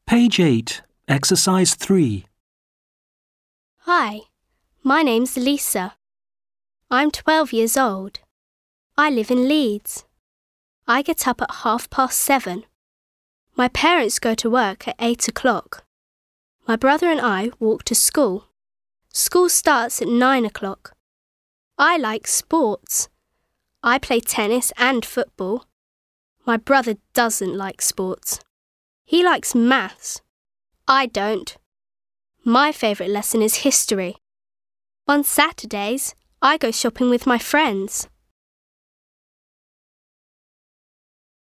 Page 8, Exercise 3. Hi, my name's Lisa. I'm 12 years old. I live in Leeds. I get up at 7:30. My parents go to work at 8 o'clock. My brother and I walk to school. School starts at 9 o'clock. I like sports. I play tennis and football. My brother doesn't like sports. He likes maths. I don't. My favourite lesson is history. On Saturdays, I go shopping with my friends.